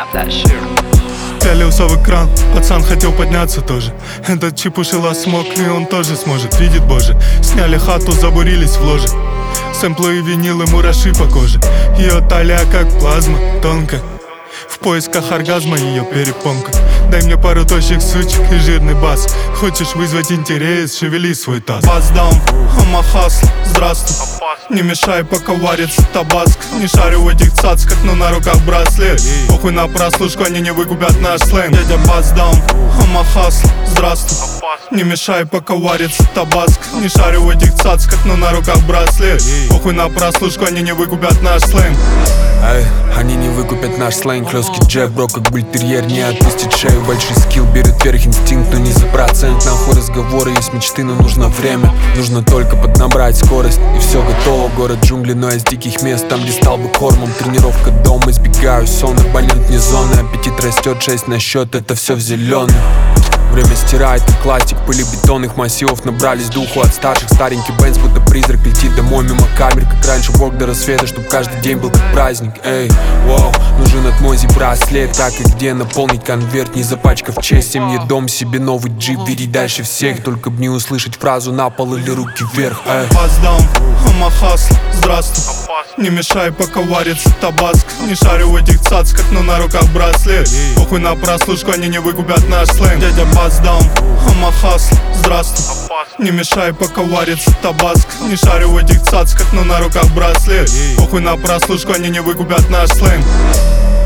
Пялился в экран, пацан хотел подняться тоже. Этот чепушила смог, и он тоже сможет, видит боже. Сняли хату, забурились в ложе. Сэмплы и винилы, мураши по коже. Ее талия как плазма, тонкая. В поисках оргазма ее перепонка. Дай мне пару тощих сучек и жирный бас. Хочешь вызвать интерес, шевели свой таз. Бас даун, I'm a hustler, здравствуй. Не мешай, пока варится табаск. Не шарю в этих цацках, но на руках браслет. Похуй на прослушку, они не выкупят наш сленг. Дядя бас даун, I'm a hustler, здравствуй. Не мешай, пока варится табаск. Не шарю в этих цацках, но на руках браслет. Похуй на прослушку, они не выкупят наш сленг. Эй, они не выкупят наш сленг. Хлёсткий джеб, бро, как бультерьер, не отпустит шею. Большой скилл, берет вверх инстинкт, но не за процент. Нахуй разговоры, есть мечты, но нужно время. Нужно только поднабрать скорость, и все готово. Город джунглей, но я с диких мест, там где стал бы кормом. Тренировка дома, избегаю сон, абонент не зоны. Аппетит растет, 6 на счет, это все в зеленый. Время стирает и классик, пыли бетонных массивов набрались духу от старших. Старенький Бенц, будто призрак, летит домой мимо камер. Как раньше, ворк до рассвета, чтоб каждый день был как праздник. Эй, воу, нужен от Мози браслет. Так и где наполнить конверт, не запачкав честь. Семье дом, себе новый джип, видеть дальше всех. Только б не услышать фразу на пол или руки вверх. Бас даун, I'm a hustler, здравствуй. Не мешай, пока варится табаск. Не шарю в этих цацках, но на руках браслет. Похуй на прослушку, они не выкупят наш сленг. Дядя бас даун, I'm a hustler, здравствуй. Не мешай, пока варится табаск. Не шарю в этих цацках, но на руках браслет. Похуй на прослушку, они не выкупят наш сленг.